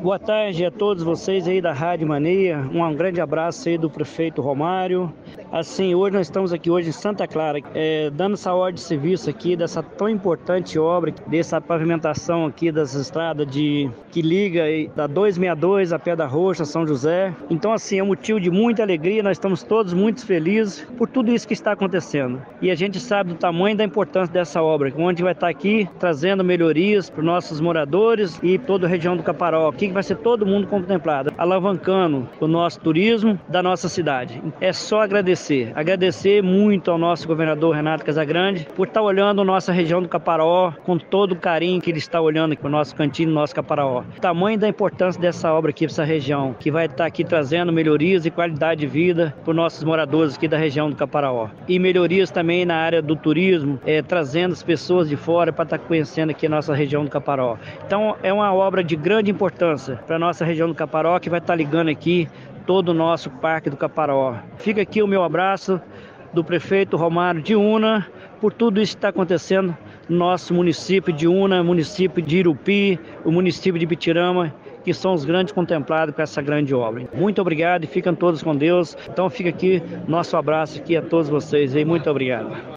Boa tarde a todos vocês aí da Rádio Mania. Um grande abraço aí do prefeito Romário. Assim, hoje nós estamos aqui hoje em Santa Clara, dando essa ordem de serviço aqui dessa tão importante obra, dessa pavimentação aqui das estradas que liga aí, da 262 a Pedra Roxa, São José. Então, assim, é um motivo de muita alegria. Nós estamos todos muito felizes por tudo isso que está acontecendo. E a gente sabe do tamanho da importância dessa obra, onde vai estar aqui trazendo melhorias para os nossos moradores e toda a região do Caparaó. Aqui vai ser todo mundo contemplado, alavancando o nosso turismo da nossa cidade. É só agradecer muito ao nosso governador Renato Casagrande por estar olhando a nossa região do Caparaó com todo o carinho que ele está olhando aqui para o nosso cantinho, no nosso Caparaó. O tamanho da importância dessa obra aqui para essa região, que vai estar aqui trazendo melhorias e qualidade de vida para os nossos moradores aqui da região do Caparaó. E melhorias também na área do turismo, trazendo as pessoas de fora para estar conhecendo aqui a nossa região do Caparaó. Então é uma obra de grande importância para a nossa região do Caparaó, que vai estar ligando aqui todo o nosso Parque do Caparaó. Fica aqui o meu abraço do prefeito Romário de Una, por tudo isso que está acontecendo no nosso município de Una, município de Irupi, o município de Bitirama, que são os grandes contemplados com essa grande obra. Muito obrigado e fiquem todos com Deus. Então fica aqui nosso abraço aqui a todos vocês e muito obrigado.